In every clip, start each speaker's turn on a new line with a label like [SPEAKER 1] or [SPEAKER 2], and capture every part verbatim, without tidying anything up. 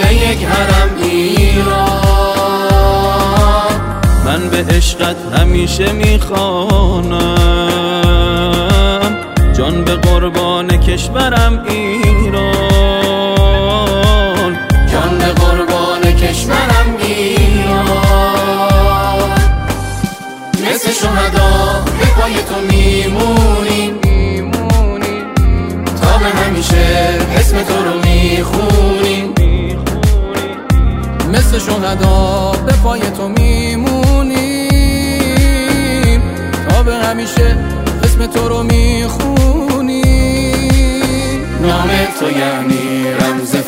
[SPEAKER 1] یک حرم ایران.
[SPEAKER 2] من به عشقت همیشه میخوانم، جان به قربان کشورم ایران.
[SPEAKER 1] جان به قربان کشورم ایران. مثل شهدا به پای تو میمونیم، تا به همیشه اسم تو رو میخونیم. مثل شهدا به پای تو میمونیم، تا به همیشه اسم تو رو میخونیم. نام تو یعنی رمز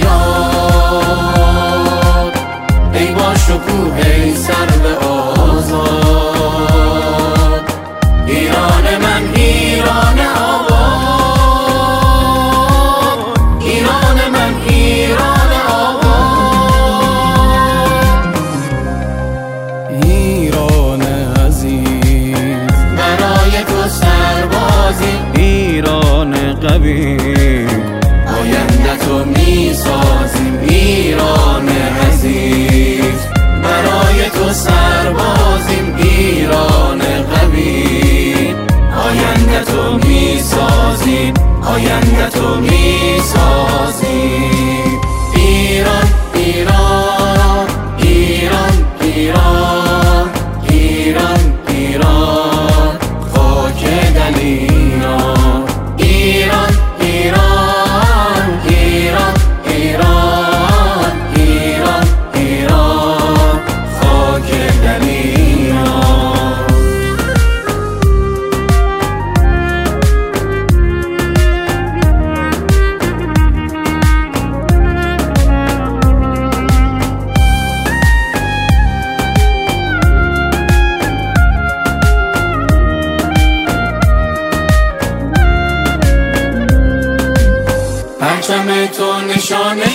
[SPEAKER 1] فریاد، ای با شکوه ای سرو آزاد. ایران من ایران آباد، ایران من ایران آباد. ایران عزیز برای تو سربازیم،
[SPEAKER 2] ایران قوی
[SPEAKER 1] آینده تو میسازیم. ایران عزیز برای تو سربازیم، ایران قوی آینده تو میسازیم، آینده تو میسازیم. ایران ایران ایران ایران ایران ایران خاک دلیران. ایران ایران ایران ایران ایران ایران خاک دلیران. پرچم تو نشانه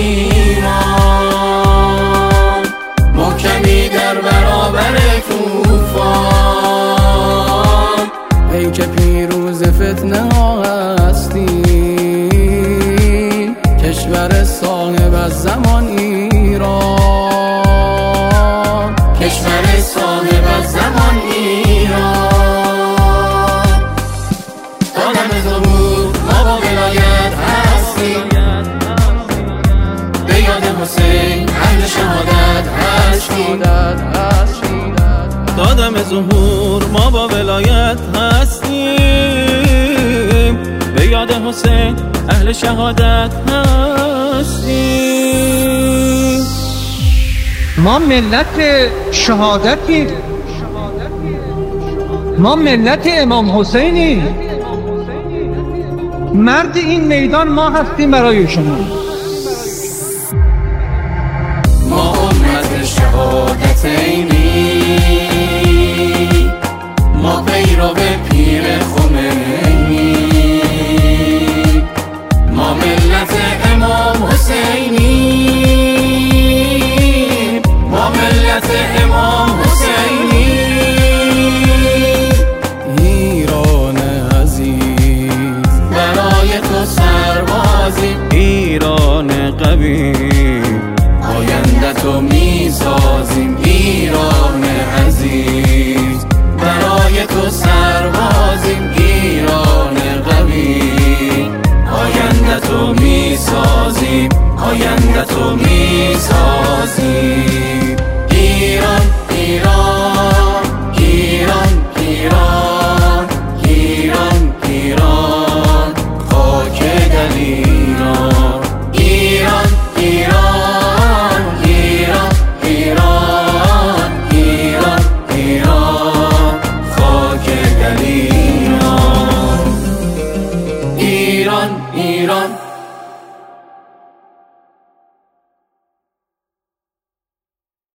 [SPEAKER 1] ایمان، محکمی در برابر طوفان. ای که پیروز فتنه ها هستی، کشور صاحب از زمان ایران. کشور صاحب از زمان ایران. تا دم ظهور ما با ولایت هستیم، به یاد حسین اهل شهادت هستیم.
[SPEAKER 2] دادم ظهور ما با ولایت هستیم، به یاد حسین اهل شهادت هستیم.
[SPEAKER 3] ما ملت شهادتیم، ما ملت امام حسینیم. مرد این میدان ما هستیم برای شما.
[SPEAKER 1] ما امت شهادتینی، ما پیرو پیر خمینی. ما ملت امام حسینی، ما ملت امام حسینی. ایران عزیز برای تو سربازیم،
[SPEAKER 2] ایران قوی
[SPEAKER 1] آینده تو میسازیم. ایران عزیز برای تو سربازیم، ایران قوی آینده تو میسازیم، آینده تو میسازیم.